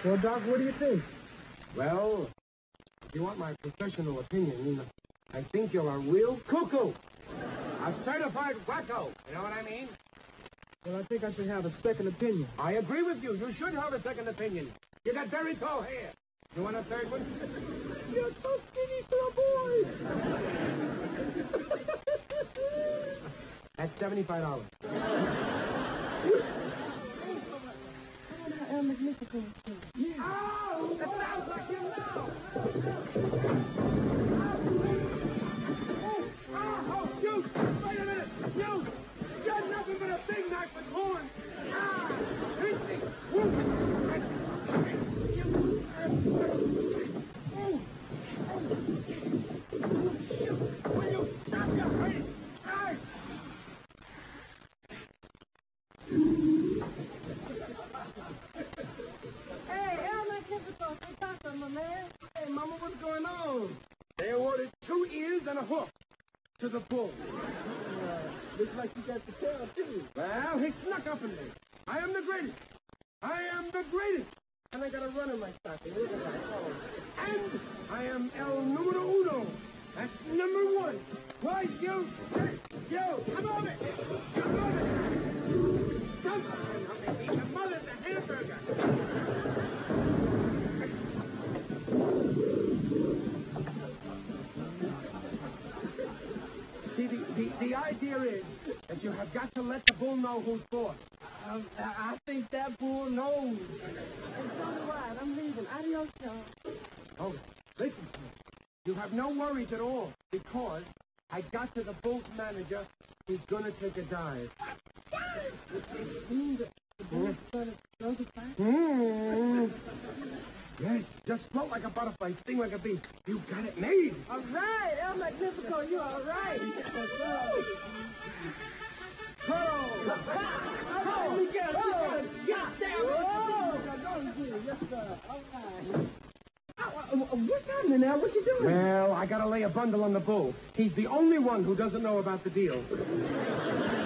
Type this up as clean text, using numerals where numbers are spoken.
Well, Doc, what do you think? Well, if you want my professional opinion, I think you're a real cuckoo. A certified wacko. You know what I mean? Well, I think I should have a second opinion. I agree with you. You should have a second opinion. You got very tall hair. You want a third one? You're so skinny for a boy. That's $75. El Magnifico. Yeah. Oh, that sounds like him now. Oh, you! Wait a minute! You! You're nothing but a big knife with horns! Will you stop your fighting? Hey, El Magnifico, say something, my man. Hey, Mama, what's going on? They ordered 2 ears and a hoof to the bull. Looks like you got the tail, too. Well, he snuck up on me. I am the greatest. I am the greatest. And I got a runner in my stocking. Look at that. Oh. And I am el numero uno. That's number 1. Why, you, come on it. Come on it. Come on. Your mother's a hamburger. See, the idea is that you have got to let the bull know who's boss. I think that bull knows. And so do I. I'm leaving. Adios, y'all. Oh, listen to me. You have no worries at all, because I got to the bull's manager. He's going to take a dive. It means that the bull's going to go to fight? Yes, just float like a butterfly, sting like a bee. You got it made. All right, El Magnifico, you're all right. Yes, sir. All right. What's happening now? What you doing? Well, I got to lay a bundle on the bull. He's the only one who doesn't know about the deal.